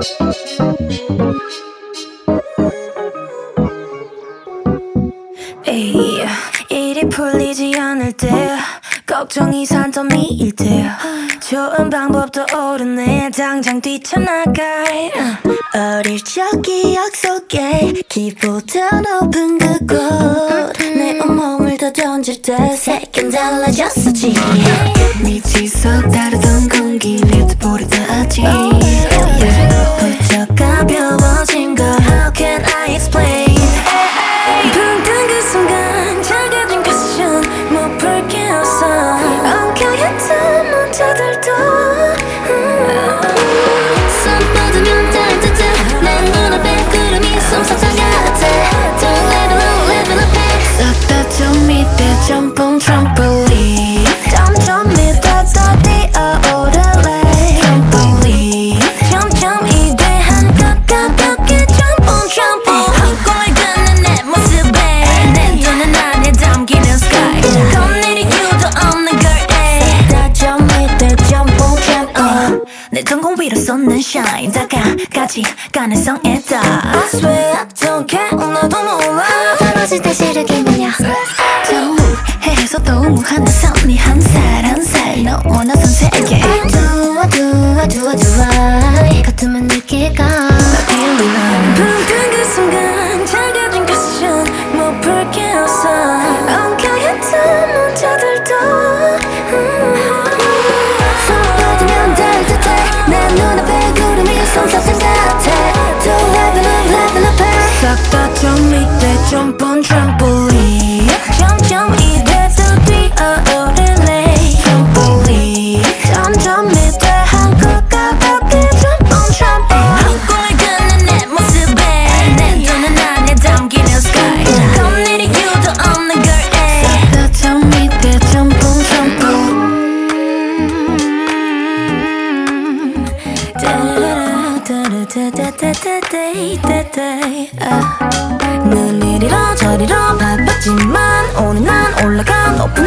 에이, 일이 풀리지 않을 때 걱정이 산더미일 때 좋은 방법도 오르네 당장 뛰쳐나가 어릴 적 기억 속에 기보다 높은 그곳 내 온몸을 더 던질 때 색은 달라졌었지 미치석 다르던 공기 내도 보르다지 부쩍 가벼워진 걸 How can I explain 붕 뜬 그 순간 작아진 cushion 못 풀 게 없어 엉켜있던 문자들도 손 뻗으면 따뜻해 내 눈앞에 구름이 솜사탕 같아 Don't level up, level up 싹 다 좀 밑에 점프 트램폴린 점점 밑에 더 뛰어오를래 트램폴린 점점 이대한 것 가볍게 점프 트램폴린 한골 걷는 내 모습에 내 눈은 안에 담기는 sky 겁내릴 이유도 없는 girl 싹 다 좀 밑에 점프 트램폴린 내 전공 위로 쏟는 shine 다가가지 가능성에 다 I swear I don't care 나도 몰라 떨어질 때 시르기면야 해에서 또 무한 내 선이 한 살 넘어나선 세계 같으면 느낄까 붕뜬 그 순간 작아진 cushion 못 풀 게 없어 엉켜있던 문자들도 손 뻗으면 따뜻해 내 눈앞에 구름이 솜사탕 같아 Don't level up, level up 싹 다 좀 밑에 점프 트램폴린 점점 이래 더 뛰어오를래 트램폴린 점점 밑에 한껏 가볍게 점프 트램폴린 한골 걷는 내 모습에 내 눈은 안에 담기는 sky 겁내릴 이유도 없는 girl 싹 다 좀 밑에 점프 트램폴린 눈 이리로 저리로 바빴지만 오늘 난 올라가 높은